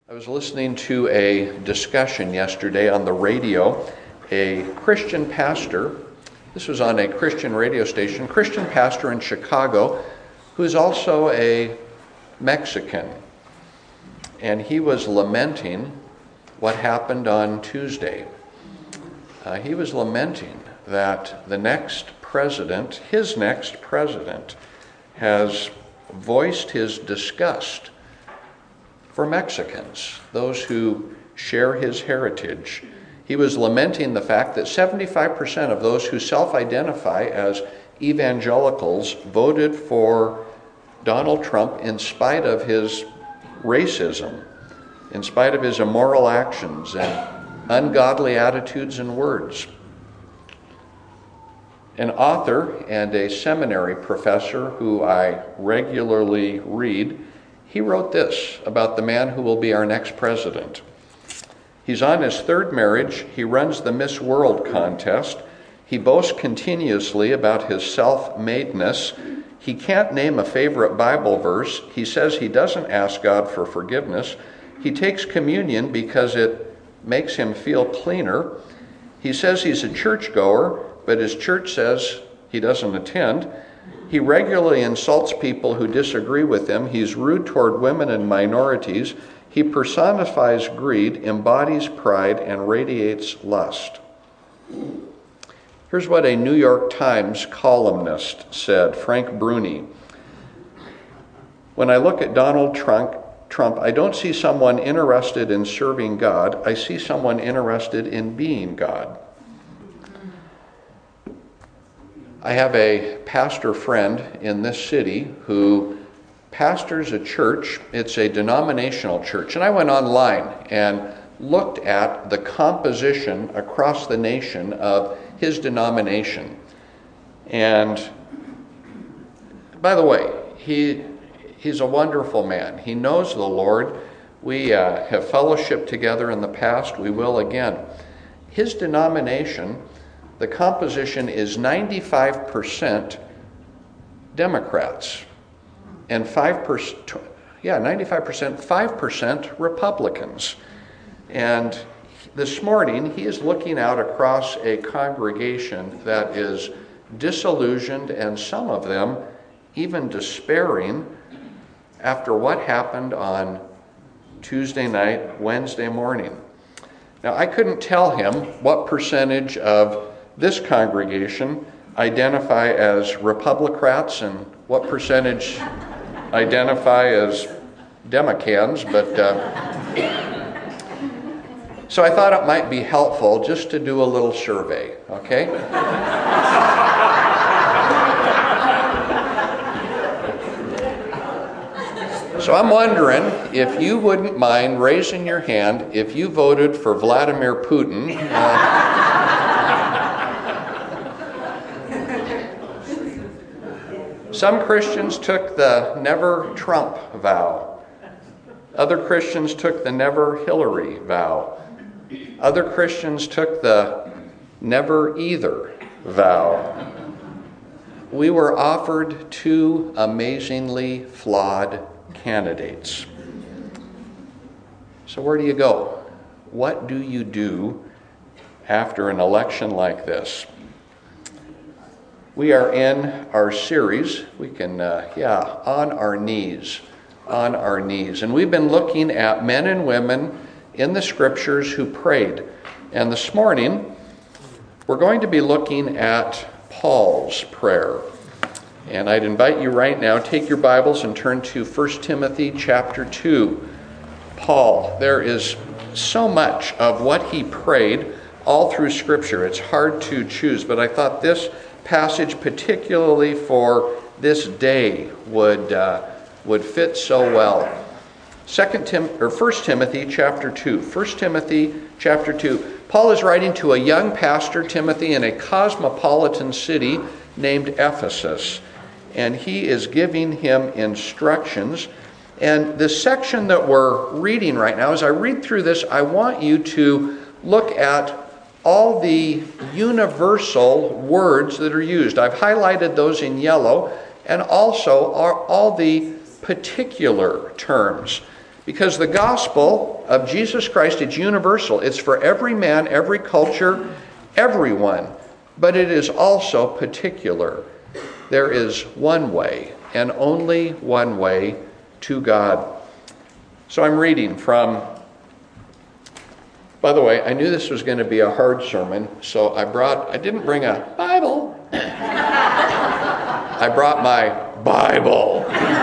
I was listening to a discussion yesterday on the radio. A Christian pastor, this was on a Christian radio station, Christian pastor in Chicago, who is also a Mexican. And he was lamenting what happened on Tuesday. He was lamenting that the next president, his next president, has voiced his disgust for Mexicans, those who share his heritage. He was lamenting the fact that 75% of those who self-identify as evangelicals voted for Donald Trump in spite of his racism, in spite of his immoral actions and ungodly attitudes and words. An author and a seminary professor who I regularly read, he wrote this about the man who will be our next president. He's on his third marriage. He runs the Miss World contest. He boasts continuously about his self-madeness. He can't name a favorite Bible verse. He says he doesn't ask God for forgiveness. He takes communion because it makes him feel cleaner. He says he's a churchgoer, but his church says he doesn't attend. He regularly insults people who disagree with him. He's rude toward women and minorities. He personifies greed, embodies pride, and radiates lust. Here's what a New York Times columnist said, Frank Bruni. When I look at Donald Trump, I don't see someone interested in serving God. I see someone interested in being God. I have a pastor friend in this city who pastors a church. It's a denominational church. And I went online and looked at the composition across the nation of his denomination. And by the way, he's a wonderful man. He knows the Lord. We have fellowshiped together in the past. We will again. His denomination, the composition is 95% Democrats and 5%, 5% Republicans. And this morning, he is looking out across a congregation that is disillusioned and some of them even despairing after what happened on Tuesday night, Wednesday morning. Now, I couldn't tell him what percentage of this congregation identify as Republicrats and what percentage identify as Democans, but so I thought it might be helpful just to do a little survey, okay? So I'm wondering if you wouldn't mind raising your hand if you voted for Vladimir Putin. Some Christians took the never Trump vow. Other Christians took the never Hillary vow. Other Christians took the never either vow. We were offered two amazingly flawed candidates. So where do you go? What do you do after an election like this? We are in our series, on our knees. And we've been looking at men and women in the scriptures who prayed. And this morning, we're going to be looking at Paul's prayer. And I'd invite you right now, take your Bibles and turn to 1 Timothy chapter 2. Paul, there is so much of what he prayed all through Scripture. It's hard to choose, but I thought this passage, particularly for this day, would fit so well. 1 Timothy chapter 2. 1 Timothy chapter 2. Paul is writing to a young pastor, Timothy, in a cosmopolitan city named Ephesus. And he is giving him instructions. And the section that we're reading right now, as I read through this, I want you to look at all the universal words that are used. I've highlighted those in yellow, and also all the particular terms. Because the gospel of Jesus Christ, it's universal. It's for every man, every culture, everyone. But it is also particular. There is one way, and only one way, to God. So I'm reading from, by the way, I knew this was going to be a hard sermon, so I didn't bring a Bible. I brought my Bible.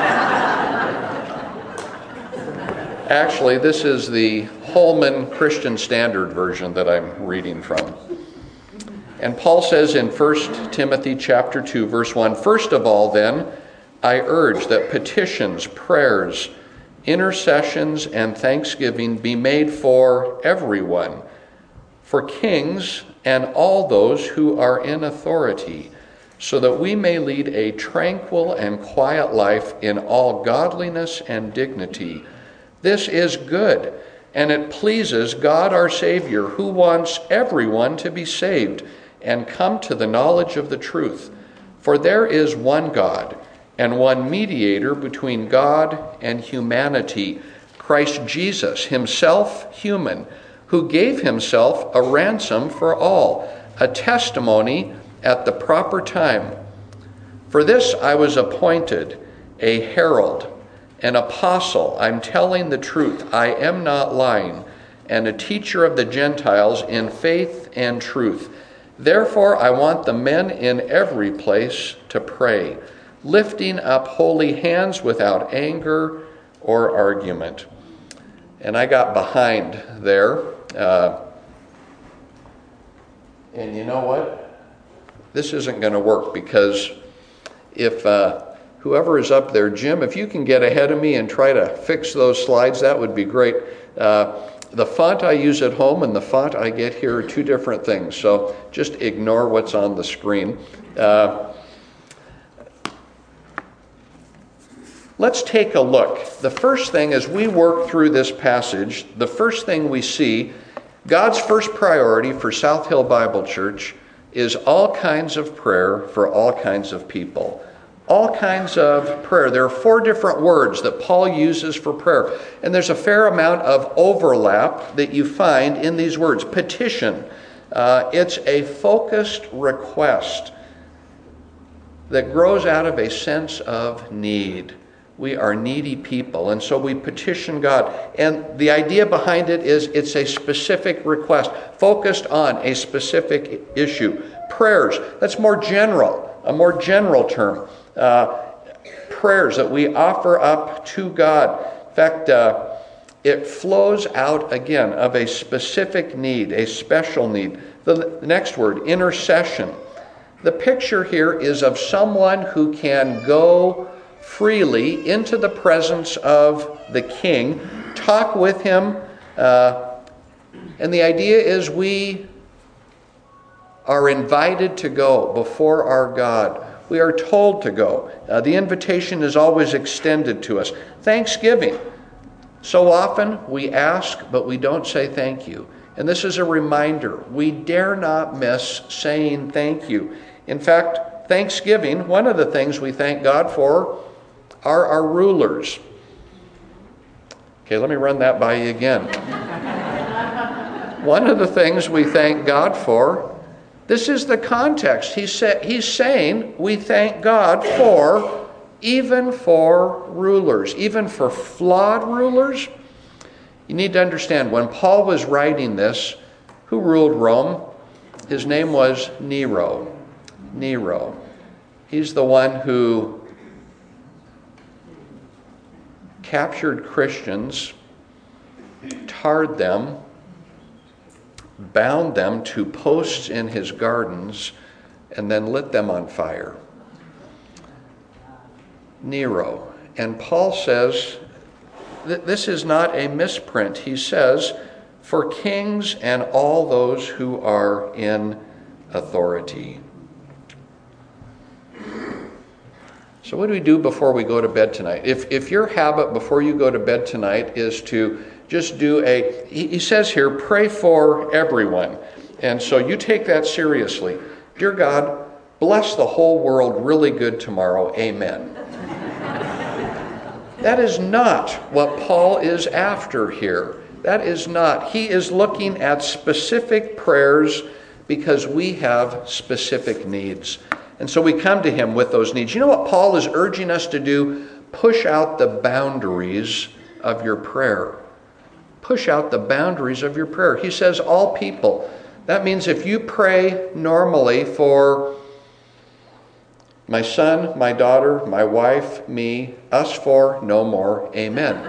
Actually, this is the Holman Christian Standard Version that I'm reading from. And Paul says in 1 Timothy chapter 2, verse 1, "First of all, then, I urge that petitions, prayers, intercessions, and thanksgiving be made for everyone, for kings and all those who are in authority, so that we may lead a tranquil and quiet life in all godliness and dignity. This is good, and it pleases God our Savior, who wants everyone to be saved and come to the knowledge of the truth. For there is one God, and one mediator between God and humanity, Christ Jesus, himself human, who gave himself a ransom for all, a testimony at the proper time. For this I was appointed a herald, an apostle. I'm telling the truth. I am not lying, and a teacher of the Gentiles in faith and truth. Therefore I want the men in every place to pray, lifting up holy hands without anger or argument." And I got behind there. And you know what? This isn't going to work, because if whoever is up there, Jim, if you can get ahead of me and try to fix those slides, that would be great. The font I use at home and the font I get here are two different things, so just ignore what's on the screen. Let's take a look. The first thing, as we work through this passage, the first thing we see, God's first priority for South Hill Bible Church is all kinds of prayer for all kinds of people. All kinds of prayer. There are 4 different words that Paul uses for prayer. And there's a fair amount of overlap that you find in these words. Petition. It's a focused request that grows out of a sense of need. We are needy people, and so we petition God. And the idea behind it is it's a specific request focused on a specific issue. Prayers, that's more general, a more general term. Prayers that we offer up to God. In fact, it flows out again of a specific need, a special need. The next word, intercession. The picture here is of someone who can go freely into the presence of the king, talk with him, and the idea is we are invited to go before our God. We are told to go. The invitation is always extended to us. Thanksgiving. So often we ask, but we don't say thank you. And this is a reminder. We dare not miss saying thank you. In fact, Thanksgiving, one of the things we thank God for are our rulers. Okay, let me run that by you again. One of the things we thank God for, this is the context. He's saying we thank God for, even for rulers, even for flawed rulers. You need to understand, when Paul was writing this, who ruled Rome? His name was Nero. Nero. He's the one who captured Christians, tarred them, bound them to posts in his gardens, and then lit them on fire. Nero. And Paul says, this is not a misprint. He says, for kings and all those who are in authority. So what do we do before we go to bed tonight? If your habit before you go to bed tonight is to just do he says here, pray for everyone. And so you take that seriously. Dear God, bless the whole world really good tomorrow. Amen. That is not what Paul is after here. That is not. He is looking at specific prayers because we have specific needs. And so we come to him with those needs. You know what Paul is urging us to do? Push out the boundaries of your prayer. Push out the boundaries of your prayer. He says all people. That means if you pray normally for my son, my daughter, my wife, me, us four, no more, amen.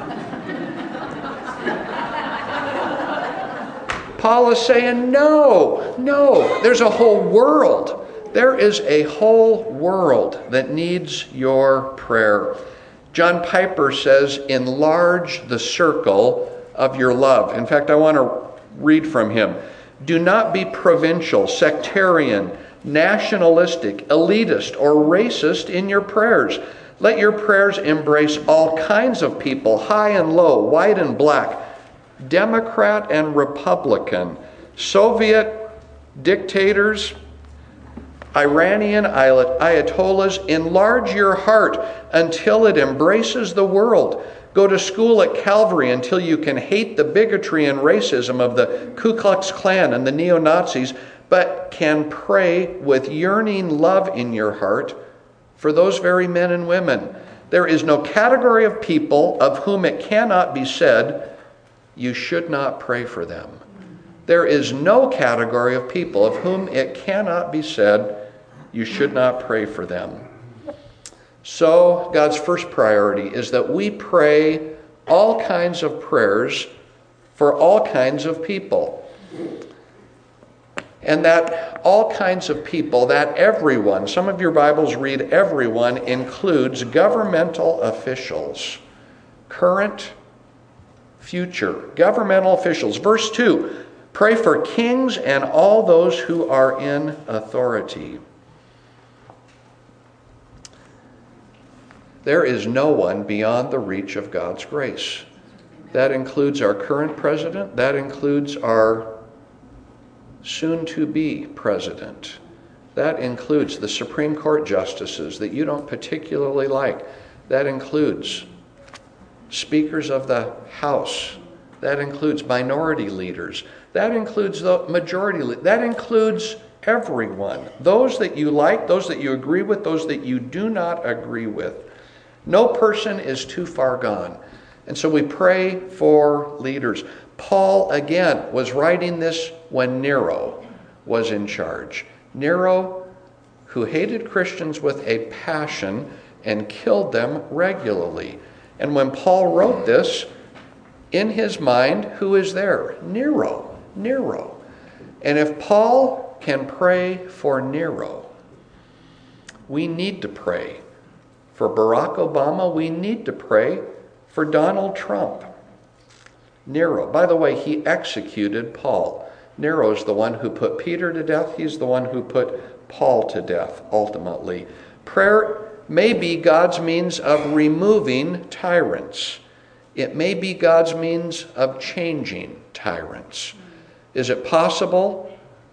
Paul is saying, no, there's a whole world. There is a whole world that needs your prayer. John Piper says, enlarge the circle of your love. In fact, I want to read from him. Do not be provincial, sectarian, nationalistic, elitist, or racist in your prayers. Let your prayers embrace all kinds of people, high and low, white and black, Democrat and Republican, Soviet dictators, Iranian ayatollahs. Enlarge your heart until it embraces the world. Go to school at Calvary until you can hate the bigotry and racism of the Ku Klux Klan and the neo-Nazis, but can pray with yearning love in your heart for those very men and women. There is no category of people of whom it cannot be said, you should not pray for them. There is no category of people of whom it cannot be said, you should not pray for them. So God's first priority is that we pray all kinds of prayers for all kinds of people. And that all kinds of people, that everyone, some of your Bibles read everyone, includes governmental officials, current, future, governmental officials. Verse 2, pray for kings and all those who are in authority. There is no one beyond the reach of God's grace. That includes our current president. That includes our soon-to-be president. That includes the Supreme Court justices that you don't particularly like. That includes speakers of the House. That includes minority leaders. That includes the majority leader. That includes everyone. Those that you like, those that you agree with, those that you do not agree with. No person is too far gone. And so we pray for leaders. Paul, again, was writing this when Nero was in charge. Nero, who hated Christians with a passion and killed them regularly. And when Paul wrote this, in his mind, who is there? Nero. And if Paul can pray for Nero, we need to pray for Barack Obama. We need to pray for Donald Trump. Nero, by the way, he executed Paul. Nero is the one who put Peter to death. He's the one who put Paul to death, ultimately. Prayer may be God's means of removing tyrants. It may be God's means of changing tyrants. Is it possible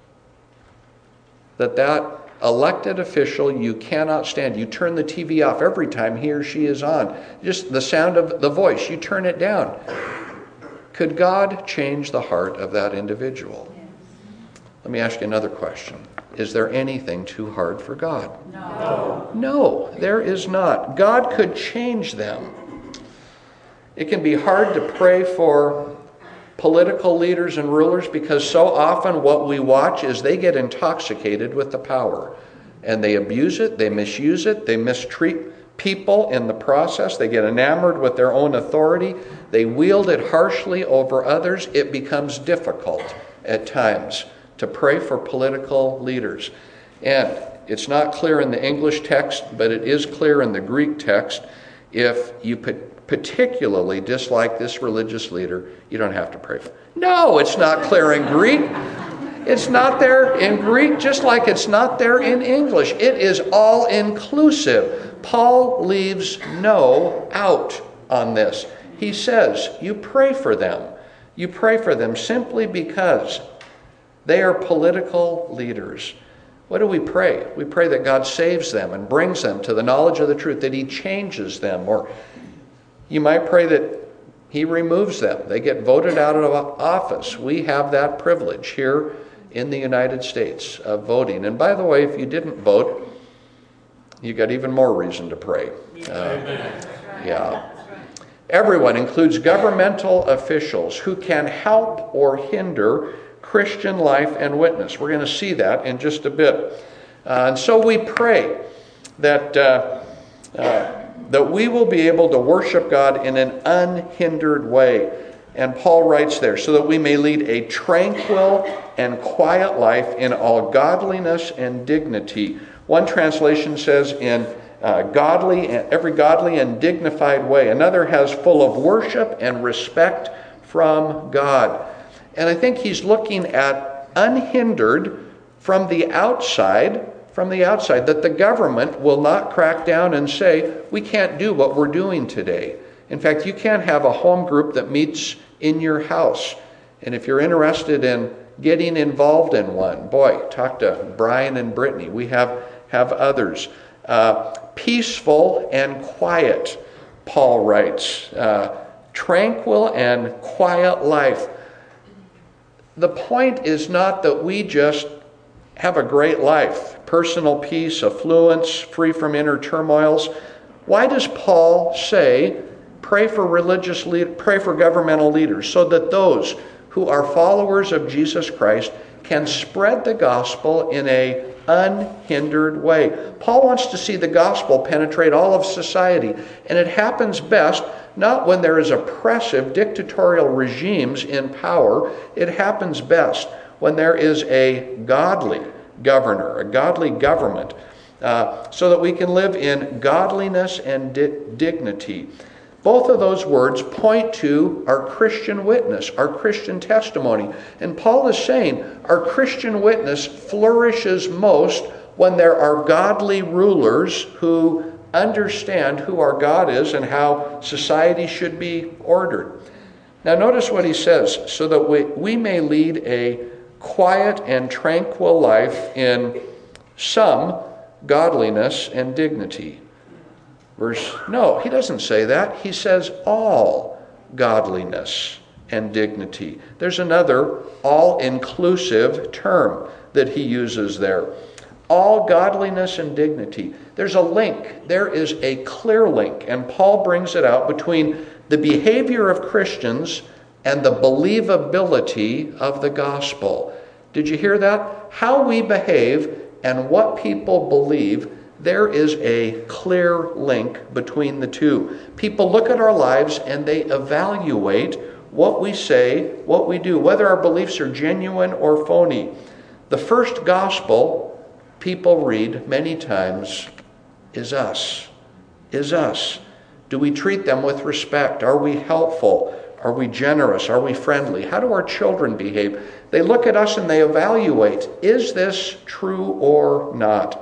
that elected official you cannot stand, you turn the TV off every time he or she is on, just the sound of the voice, you turn it down? Could God change the heart of that individual? Let me ask you another question. Is there anything too hard for God? No, there is not. God could change them. It can be hard to pray for political leaders and rulers because so often what we watch is they get intoxicated with the power. And they abuse it, they misuse it, they mistreat people in the process. They get enamored with their own authority. They wield it harshly over others. It becomes difficult at times to pray for political leaders. And it's not clear in the English text, but it is clear in the Greek text. If you particularly dislike this religious leader, you don't have to pray for him. No, it's not clear in Greek. It's not there in Greek, just like it's not there in English. It is all inclusive. Paul leaves no out on this. He says, you pray for them. You pray for them simply because they are political leaders. What do we pray? We pray that God saves them and brings them to the knowledge of the truth, that He changes them or You might pray that he removes them. They get voted out of office. We have that privilege here in the United States of voting. And by the way, if you didn't vote, you got even more reason to pray. Yeah. Everyone includes governmental officials who can help or hinder Christian life and witness. We're going to see that in just a bit. And so we pray that we will be able to worship God in an unhindered way. And Paul writes there, so that we may lead a tranquil and quiet life in all godliness and dignity. One translation says in every godly and dignified way. Another has full of worship and respect from God. And I think he's looking at unhindered from the outside, that the government will not crack down and say, we can't do what we're doing today. In fact, you can't have a home group that meets in your house. And if you're interested in getting involved in one, boy, talk to Brian and Brittany. We have others. Peaceful and quiet, Paul writes. Tranquil and quiet life. The point is not that we just have a great life, personal peace, affluence, free from inner turmoils. Why does Paul say, pray for governmental leaders, so that those who are followers of Jesus Christ can spread the gospel in an unhindered way? Paul wants to see the gospel penetrate all of society, and it happens best not when there is oppressive dictatorial regimes in power. It happens best when there is a godly governor, a godly government, so that we can live in godliness and dignity. Both of those words point to our Christian witness, our Christian testimony. And Paul is saying our Christian witness flourishes most when there are godly rulers who understand who our God is and how society should be ordered. Now notice what he says, so that we may lead a quiet and tranquil life in some godliness and dignity. No, he doesn't say that. He says all godliness and dignity. There's another all-inclusive term that he uses there. All godliness and dignity. There's a link. There is a clear link, and Paul brings it out between the behavior of Christians and the believability of the gospel. Did you hear that? How we behave and what people believe, there is a clear link between the two. People look at our lives and they evaluate what we say, what we do, whether our beliefs are genuine or phony. The first gospel people read many times is us. Do we treat them with respect? Are we helpful? Are we generous? Are we friendly? How do our children behave? They look at us and they evaluate, is this true or not?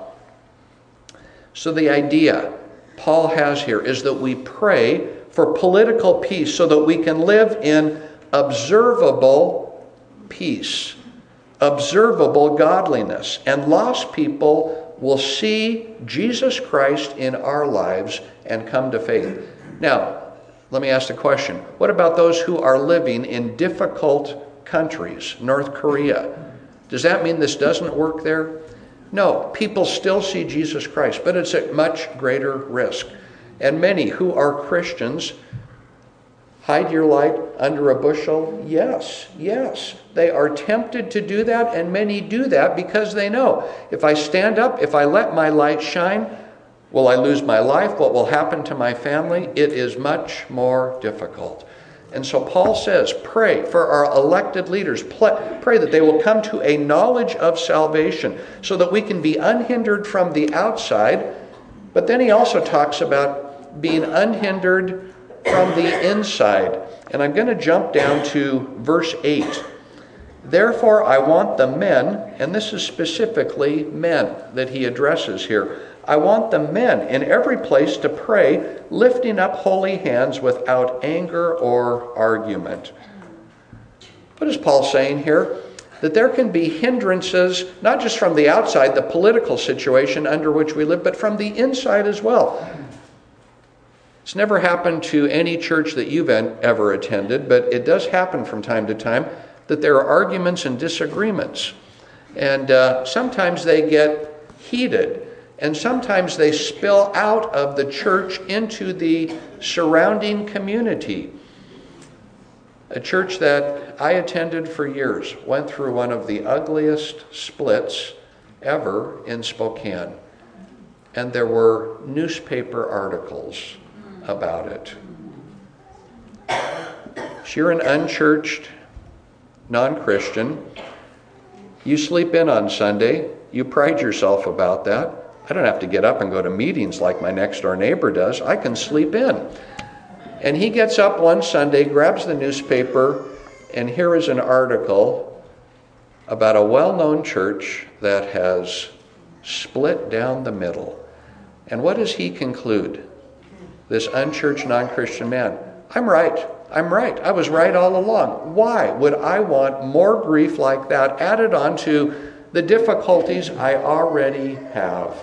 So the idea Paul has here is that we pray for political peace so that we can live in observable peace, observable godliness, and lost people will see Jesus Christ in our lives and come to faith. Now, let me ask the question. What about those who are living in difficult countries, North Korea? Does that mean this doesn't work there? No, people still see Jesus Christ, but it's at much greater risk. And many who are Christians hide your light under a bushel. Yes. They are tempted to do that, and many do that because they know, if I stand up, if I let my light shine, will I lose my life? What will happen to my family? It is much more difficult. And so Paul says, pray for our elected leaders. Pray that they will come to a knowledge of salvation so that we can be unhindered from the outside. But then he also talks about being unhindered from the inside. And I'm going to jump down to verse 8. Therefore, I want the men, and this is specifically men that he addresses here, I want the men in every place to pray, lifting up holy hands without anger or argument. What is Paul saying here? That there can be hindrances, not just from the outside, the political situation under which we live, but from the inside as well. It's never happened to any church that you've ever attended, but it does happen from time to time that there are arguments and disagreements. And sometimes they get heated, and sometimes they spill out of the church into the surrounding community. A church that I attended for years went through one of the ugliest splits ever in Spokane. And there were newspaper articles about it. If you're an unchurched, non-Christian, you sleep in on Sunday, you pride yourself about that. I don't have to get up and go to meetings like my next door neighbor does. I can sleep in. And he gets up one Sunday, grabs the newspaper, and here is an article about a well-known church that has split down the middle. And what does he conclude? This unchurched, non-Christian man. I'm right. I was right all along. Why would I want more grief like that added on to the difficulties I already have?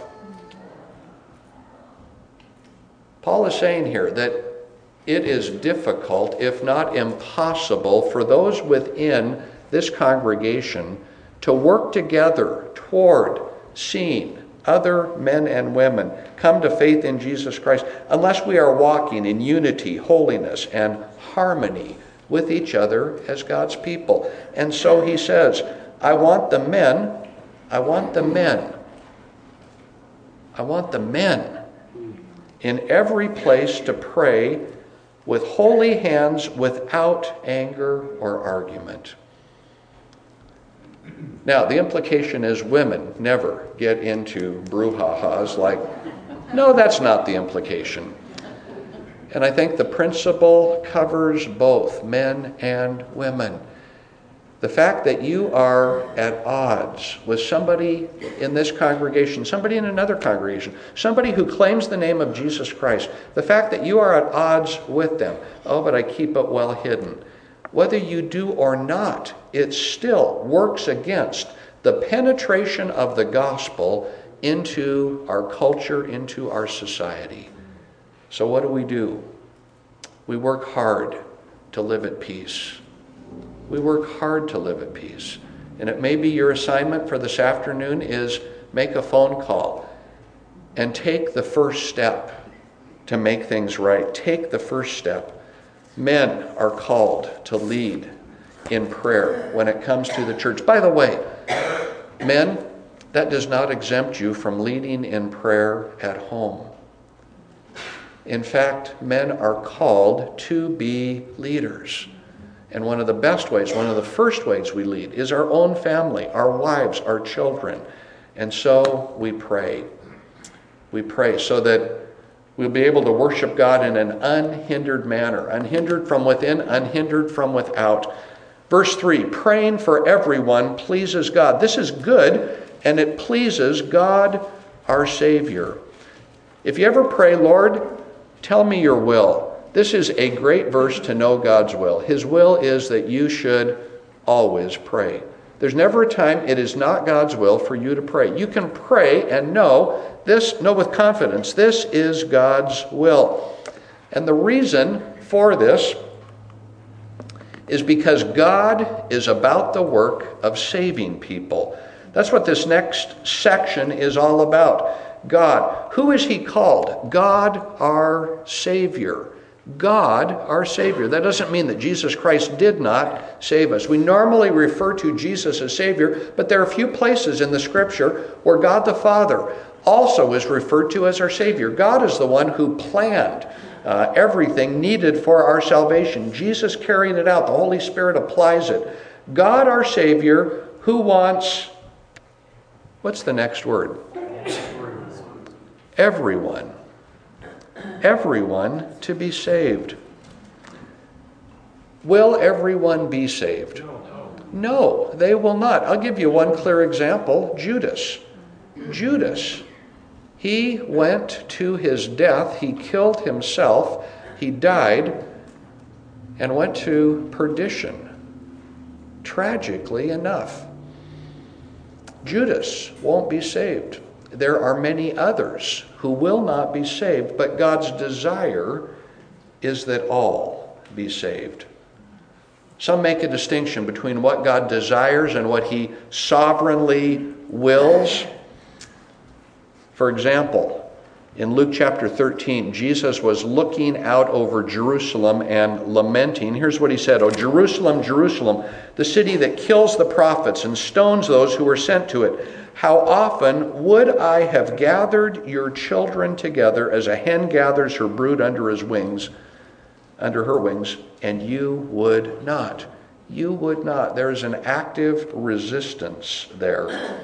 Paul is saying here that it is difficult, if not impossible, for those within this congregation to work together toward seeing other men and women come to faith in Jesus Christ unless we are walking in unity, holiness, and harmony with each other as God's people. And so he says, I want the men in every place to pray with holy hands without anger or argument. Now, the implication is women never get into brouhahas like, no, that's not the implication. And I think the principle covers both men and women. The fact that you are at odds with somebody in this congregation, somebody in another congregation, somebody who claims the name of Jesus Christ, the fact that you are at odds with them, oh, but I keep it well hidden. Whether you do or not, it still works against the penetration of the gospel into our culture, into our society. So what do? We work hard to live at peace. We work hard to live at peace. And it may be your assignment for this afternoon is make a phone call and take the first step to make things right. Take the first step. Men are called to lead in prayer when it comes to the church. By the way, men, that does not exempt you from leading in prayer at home. In fact, men are called to be leaders. And one of the best ways, one of the first ways we lead is our own family, our wives, our children. And so we pray. We pray so that we'll be able to worship God in an unhindered manner, unhindered from within, unhindered from without. Verse 3, praying for everyone pleases God. This is good, and it pleases God, our Savior. If you ever pray, Lord, tell me your will. This is a great verse to know God's will. His will is that you should always pray. There's never a time it is not God's will for you to pray. You can pray and know with confidence, this is God's will. And the reason for this is because God is about the work of saving people. That's what this next section is all about. God. Who is he called? God our Savior. God our Savior. That doesn't mean that Jesus Christ did not save us. We normally refer to Jesus as Savior, but there are a few places in the Scripture where God the Father also is referred to as our Savior. God is the one who planned everything needed for our salvation. Jesus carried it out. The Holy Spirit applies it. God our Savior who wants, what's the next word? Everyone. Everyone to be saved. Will everyone be saved? No, they will not. I'll give you one clear example. Judas. He went to his death. He killed himself. He died and went to perdition. Tragically enough. Judas won't be saved. there are many others who will not be saved, but God's desire is that all be saved. Some make a distinction between what God desires and what he sovereignly wills. For example, in Luke chapter 13, Jesus was looking out over Jerusalem and lamenting. Here's what he said, "O Jerusalem, Jerusalem, the city that kills the prophets and stones those who are sent to it. How often would I have gathered your children together as a hen gathers her brood under her wings, and you would not." You would not. There is an active resistance there.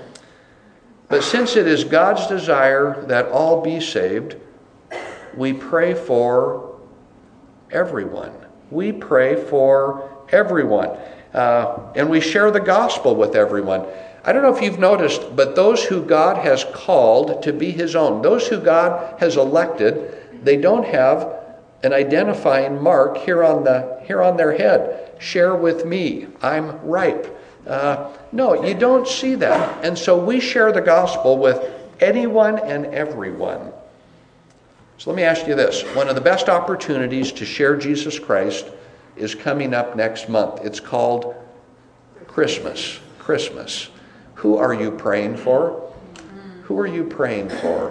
But since it is God's desire that all be saved, we pray for everyone. We pray for everyone. And we share the gospel with everyone. I don't know if you've noticed, but those who God has called to be his own, those who God has elected, they don't have an identifying mark here on their head. Share with me, I'm ripe. No, you don't see that. And so we share the gospel with anyone and everyone. So let me ask you this. One of the best opportunities to share Jesus Christ is coming up next month. It's called Christmas. Christmas. Who are you praying for? Who are you praying for?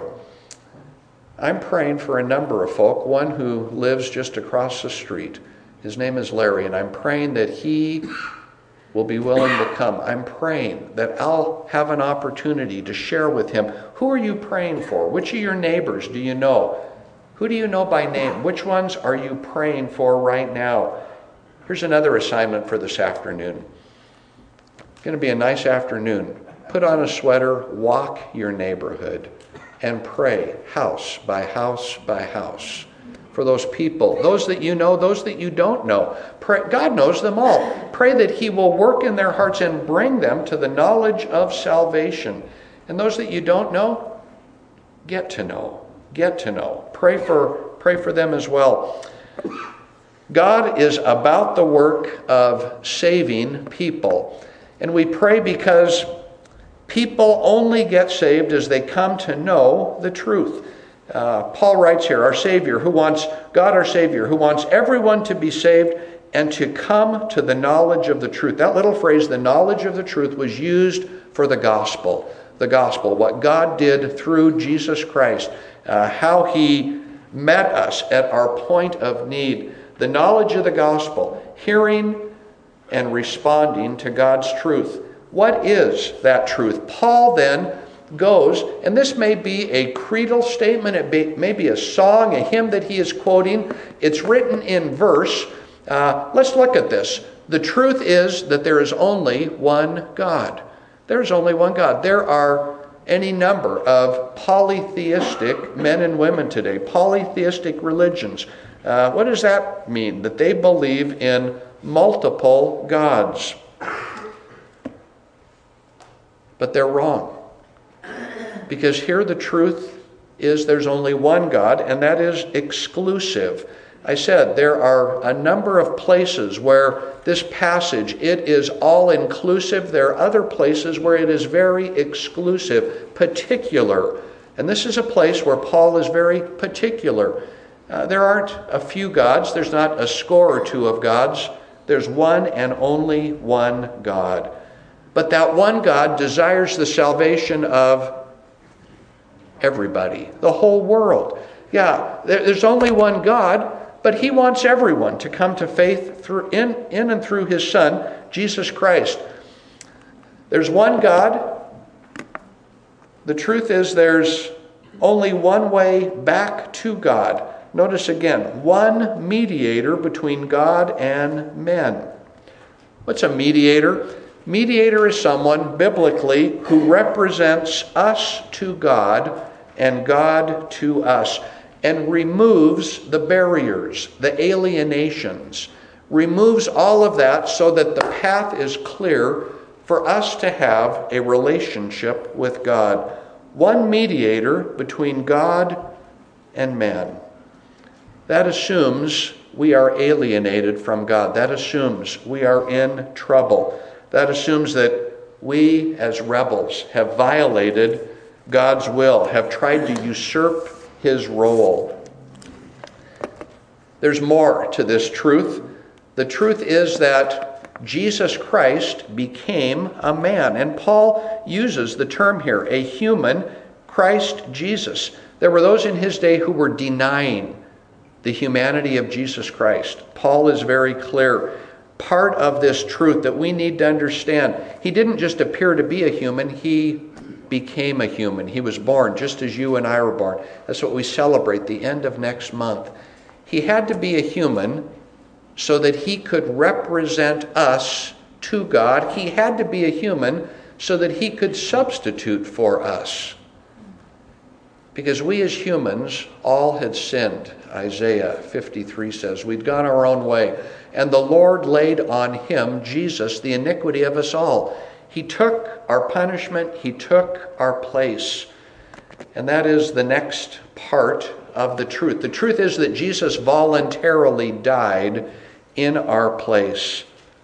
I'm praying for a number of folk. One who lives just across the street. His name is Larry, and I'm praying that he will be willing to come. I'm praying that I'll have an opportunity to share with him. Who are you praying for? Which of your neighbors do you know? Who do you know by name? Which ones are you praying for right now? Here's another assignment for this afternoon. It's going to be a nice afternoon. Put on a sweater, walk your neighborhood, and pray house by house by house for those people, those that you know, those that you don't know. Pray, God knows them all. Pray that he will work in their hearts and bring them to the knowledge of salvation. And those that you don't know, get to know. Get to know. Pray for them as well. God is about the work of saving people. And we pray because people only get saved as they come to know the truth. Paul writes here, God, our Savior, who wants everyone to be saved and to come to the knowledge of the truth. That little phrase, the knowledge of the truth, was used for the gospel. The gospel, what God did through Jesus Christ, how he met us at our point of need. The knowledge of the gospel, hearing and responding to God's truth. What is that truth? Paul then goes, and this may be a creedal statement, it may be a song, a hymn that he is quoting. It's written in verse. Let's look at this. The truth is that there is only one God. There is only one God. There are any number of polytheistic men and women today, polytheistic religions. What does that mean? That they believe in multiple gods. But they're wrong. Because here the truth is there's only one God, and that is exclusive. I said there are a number of places where this passage, it is all-inclusive. There are other places where it is very exclusive, particular. And this is a place where Paul is very particular. There aren't a few gods. There's not a score or two of gods. There's one and only one God. But that one God desires the salvation of everybody, the whole world. Yeah, there's only one God, but he wants everyone to come to faith in and through his Son, Jesus Christ. There's one God. The truth is there's only one way back to God. Notice again, one mediator between God and men. What's a mediator? Mediator is someone, biblically, who represents us to God and God to us, and removes the barriers, the alienations, removes all of that so that the path is clear for us to have a relationship with God. One mediator between God and man. That assumes we are alienated from God. That assumes we are in trouble. That assumes that we as rebels have violated God's will, have tried to usurp his role. There's more to this truth. The truth is that Jesus Christ became a man. And Paul uses the term here, a human Christ Jesus. There were those in his day who were denying the humanity of Jesus Christ. Paul is very clear. Part of this truth that we need to understand, he didn't just appear to be a human, he became a human. He was born just as you and I were born. That's what we celebrate the end of next month. He had to be a human so that he could represent us to God. He had to be a human so that he could substitute for us. Because we as humans all had sinned. Isaiah 53 says, we'd gone our own way. And the Lord laid on him, Jesus, the iniquity of us all. He took our punishment. He took our place. And that is the next part of the truth. The truth is that Jesus voluntarily died in our place.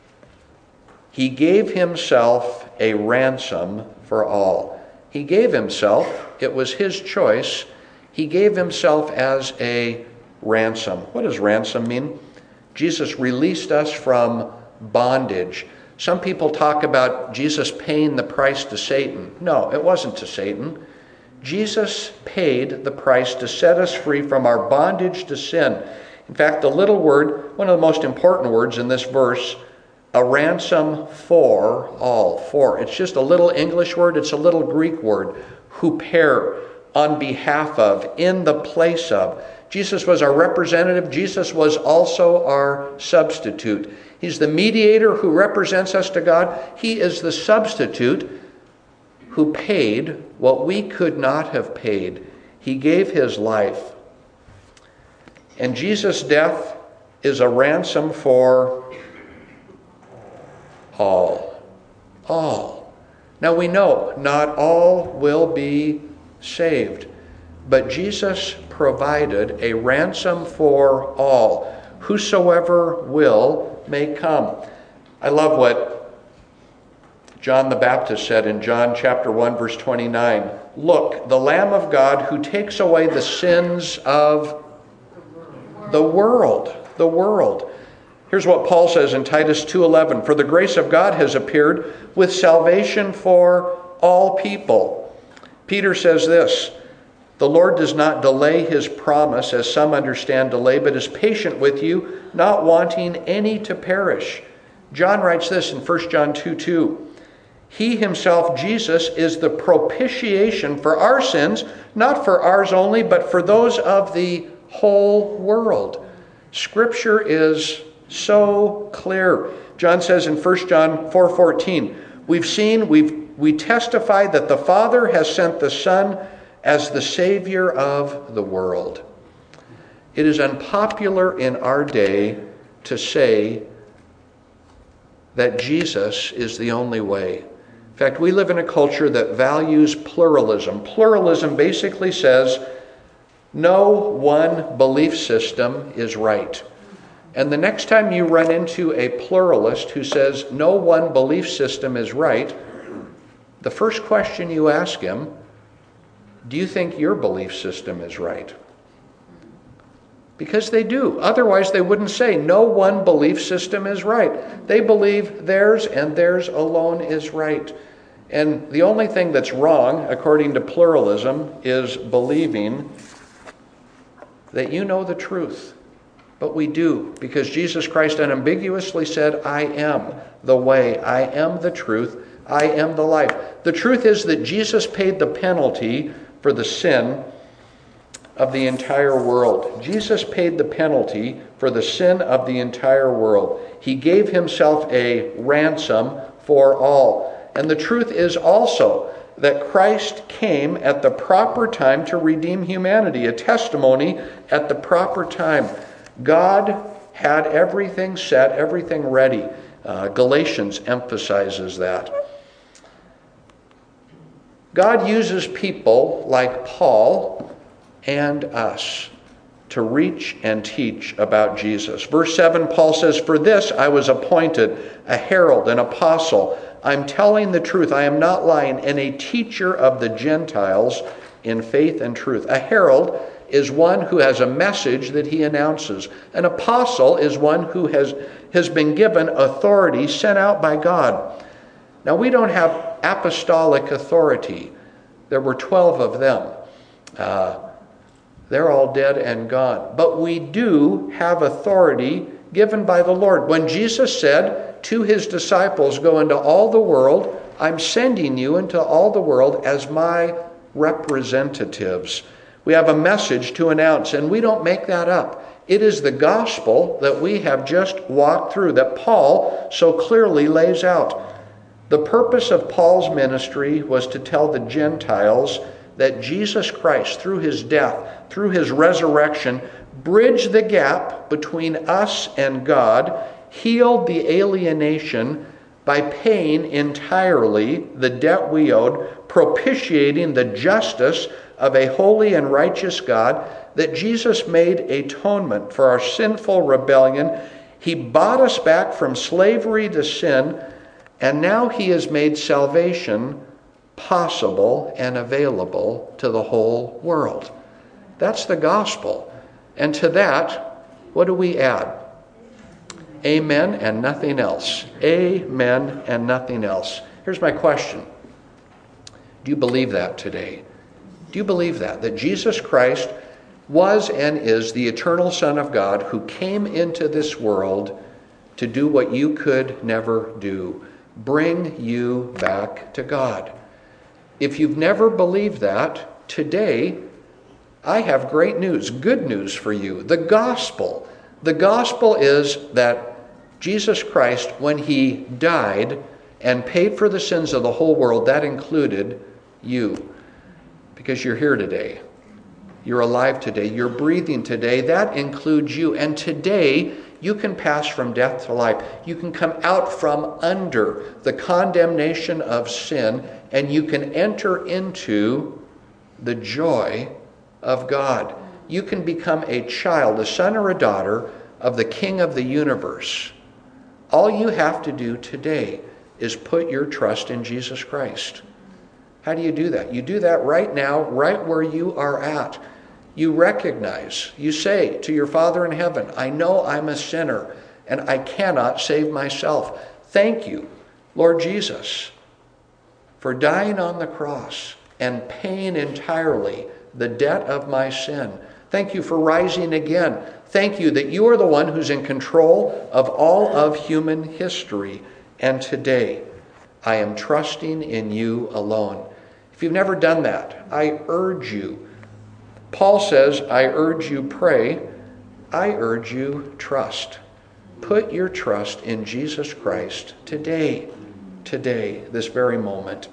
He gave himself a ransom for all. He gave himself. It was his choice. He gave himself as a ransom. What does ransom mean? Jesus released us from bondage. Some people talk about Jesus paying the price to Satan. No, it wasn't to Satan. Jesus paid the price to set us free from our bondage to sin. In fact, the little word, one of the most important words in this verse, a ransom for all. For. It's just a little English word. It's a little Greek word. Huper, on behalf of, in the place of. Jesus was our representative. Jesus was also our substitute. He's the mediator who represents us to God. He is the substitute who paid what we could not have paid. He gave his life. And Jesus' death is a ransom for all. All. Now we know not all will be saved, but Jesus provided a ransom for all. Whosoever will may come. I love what John the Baptist said in John chapter 1 verse 29. Look, the Lamb of God who takes away the sins of the world. The world. Here's what Paul says in Titus 2:11. For the grace of God has appeared with salvation for all people. Peter says this. The Lord does not delay his promise, as some understand delay, but is patient with you, not wanting any to perish. John writes this in 1 John 2:2. He himself, Jesus, is the propitiation for our sins, not for ours only, but for those of the whole world. Scripture is so clear. John says in 1 John 4:14, we testify that the Father has sent the Son as the Savior of the world. It is unpopular in our day to say that Jesus is the only way. In fact, we live in a culture that values pluralism. Pluralism basically says no one belief system is right. And the next time you run into a pluralist who says no one belief system is right, the first question you ask him, do you think your belief system is right? Because they do. Otherwise, they wouldn't say no one belief system is right. They believe theirs and theirs alone is right. And the only thing that's wrong, according to pluralism, is believing that you know the truth. But we do, because Jesus Christ unambiguously said, I am the way, I am the truth, I am the life. The truth is that Jesus paid the penalty for the sin of the entire world. Jesus paid the penalty for the sin of the entire world. He gave himself a ransom for all. And the truth is also that Christ came at the proper time to redeem humanity, a testimony at the proper time. God had everything set, everything ready. Galatians emphasizes that. God uses people like Paul and us to reach and teach about Jesus. Verse 7, Paul says, For this I was appointed a herald, an apostle, I'm telling the truth. I am not lying. And a teacher of the Gentiles in faith and truth. A herald is one who has a message that he announces. An apostle is one who has been given authority sent out by God. Now, we don't have apostolic authority. There were 12 of them. They're all dead and gone. But we do have authority given by the Lord. When Jesus said to his disciples, go into all the world, I'm sending you into all the world as my representatives. We have a message to announce, and we don't make that up. It is the gospel that we have just walked through, that Paul so clearly lays out. The purpose of Paul's ministry was to tell the Gentiles that Jesus Christ, through his death, through his resurrection, bridged the gap between us and God, healed the alienation by paying entirely the debt we owed, propitiating the justice of a holy and righteous God, that Jesus made atonement for our sinful rebellion. He bought us back from slavery to sin, and now he has made salvation possible and available to the whole world. That's the gospel. And to that, what do we add? Amen and nothing else. Amen and nothing else. Here's my question. Do you believe that today? Do you believe that Jesus Christ was and is the eternal Son of God who came into this world to do what you could never do? Bring you back to God. If you've never believed that, today I have great news, good news for you. The gospel. The gospel is that Jesus Christ, when he died and paid for the sins of the whole world, that included you. Because you're here today. You're alive today. You're breathing today. That includes you. And today, you can pass from death to life. You can come out from under the condemnation of sin, and you can enter into the joy of God. You can become a child, a son or a daughter of the King of the universe. All you have to do today is put your trust in Jesus Christ. How do you do that? You do that right now, right where you are at. You recognize, you say to your Father in heaven, I know I'm a sinner and I cannot save myself. Thank you, Lord Jesus, for dying on the cross and paying entirely the debt of my sin. Thank you for rising again. Thank you that you are the one who's in control of all of human history. And today, I am trusting in you alone. If you've never done that, I urge you. Paul says, I urge you pray. I urge you trust. Put your trust in Jesus Christ today, this very moment.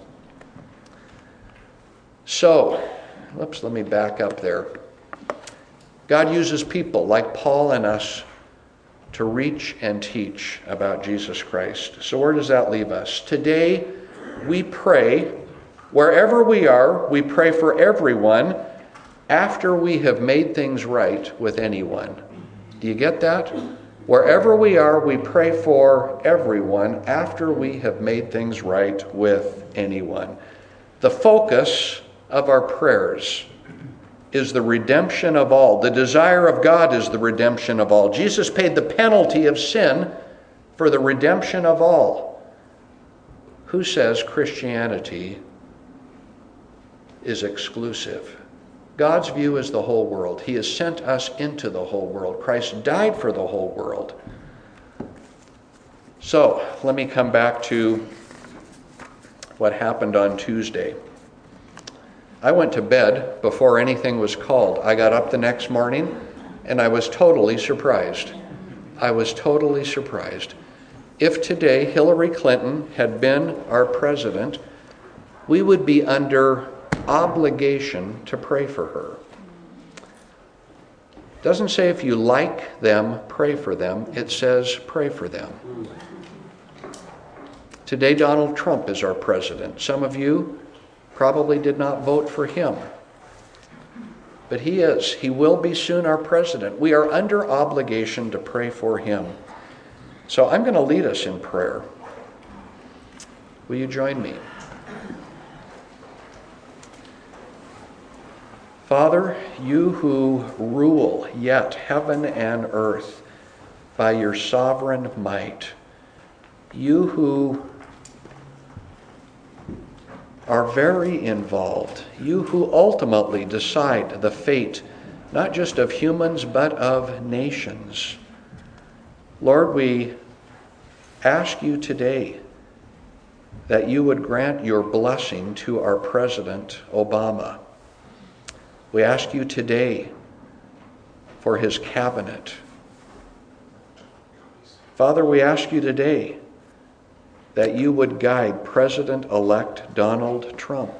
So, let me back up there. God uses people like Paul and us to reach and teach about Jesus Christ. So where does that leave us? Today, we pray, wherever we are, we pray for everyone after we have made things right with anyone. Do you get that? Wherever we are, we pray for everyone after we have made things right with anyone. The focus of our prayers is the redemption of all. The desire of God is the redemption of all. Jesus paid the penalty of sin for the redemption of all. Who says Christianity is exclusive? God's view is the whole world. He has sent us into the whole world. Christ died for the whole world. So, let me come back to what happened on Tuesday. I went to bed before anything was called. I got up the next morning and I was totally surprised. I was totally surprised. If today Hillary Clinton had been our president, we would be under obligation to pray for her. It doesn't say if you like them, pray for them. It says pray for them. Today Donald Trump is our president. Some of you probably did not vote for him. But he is. He will be soon our president. We are under obligation to pray for him. So I'm going to lead us in prayer. Will you join me? Father, you who rule yet heaven and earth by your sovereign might, you who are very involved, you who ultimately decide the fate not just of humans but of nations. Lord, we ask you today that you would grant your blessing to our President Obama. We ask you today for his cabinet. Father, we ask you today that you would guide President-elect Donald Trump.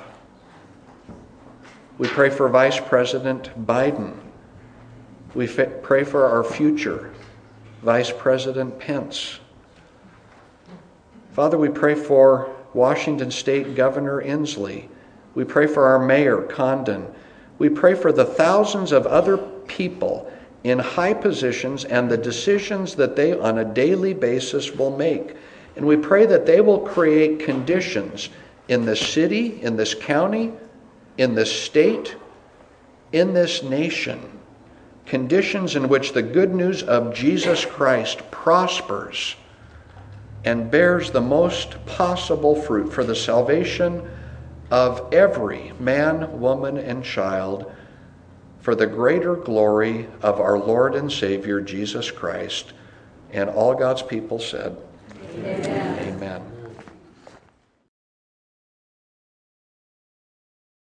We pray for Vice President Biden. We pray for our future Vice President Pence. Father, we pray for Washington State Governor Inslee. We pray for our Mayor Condon. We pray for the thousands of other people in high positions and the decisions that they on a daily basis will make. And we pray that they will create conditions in this city, in this county, in this state, in this nation, conditions in which the good news of Jesus Christ prospers and bears the most possible fruit for the salvation of every man, woman, and child, for the greater glory of our Lord and Savior Jesus Christ. And all God's people said, Amen.